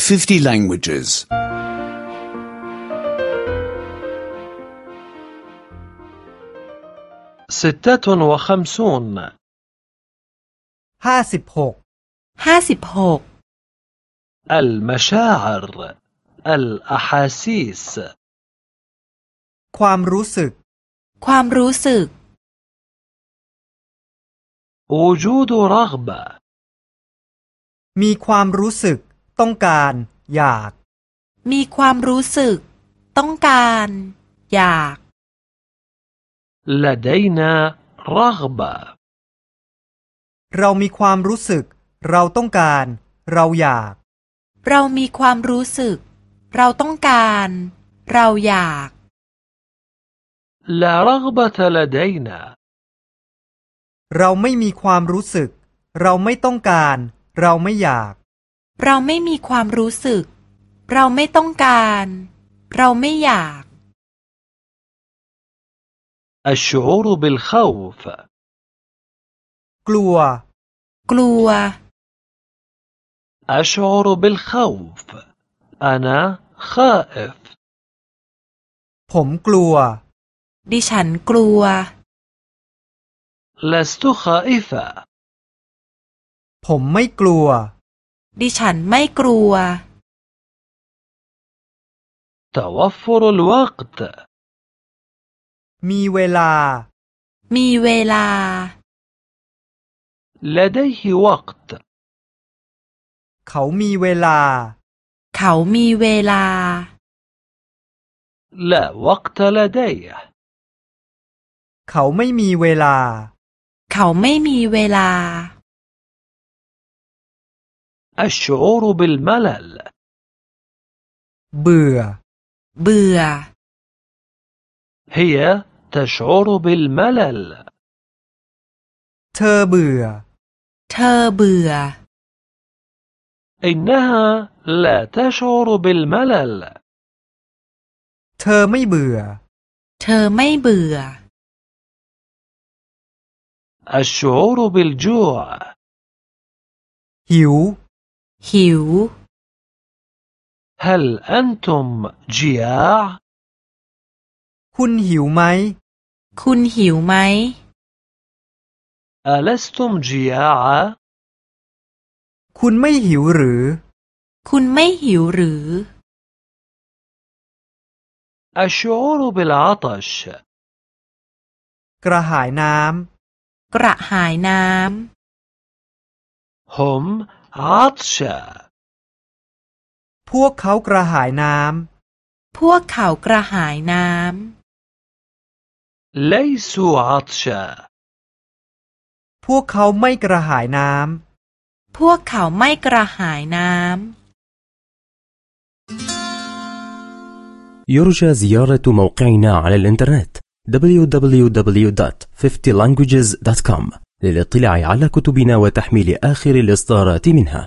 50 languages. 56 56 المشاعر الأحاسيس ความรู้สึก وجود رغبة มีความรู้สึกต้องการอยากมีความรู้สึกต้องการอยาก لدينا رغبة เรามีความรู้สึกเราต้องการเราอยากเรามีความรู้สึกเราต้องการเราอยาก لا رغبة لدينا เราไม่มีความรู้สึกเราไม่ต้องการเราไม่อยากเราไม่มีความรู้สึกเราไม่ต้องการเราไม่อยาก الشعور بالخوف กลัว أشعر بالخوف أنا خائف ผมกลัวดิฉันกลัว لست خائفة ผมไม่กลัวดิฉันไม่กลัว توفر الوقت มีเวลา لديه وقت เขามีเวลา لا وقت لديه เขาไม่มีเวลา الشعور بالملل เบื่อ هي تشعر بالملل เธอเบื่อ إنها لا تشعر بالملل เธอไม่เบื่อ الشعور بالجوع หิว هل أنتم جياع คุณหิวไหม ألستم جياعا คุณไม่หิวหรือ الشعور بالعطش กระหายน้ำ هم عطشا พวกเขากระหายน้ำ ليسوا عطشا พวกเขาไม่กระหายน้ำ يرجى زيارة موقعنا على الإنترنت www.50languages.com للاطلاع على كتبنا وتحميل آخر الإصدارات منها.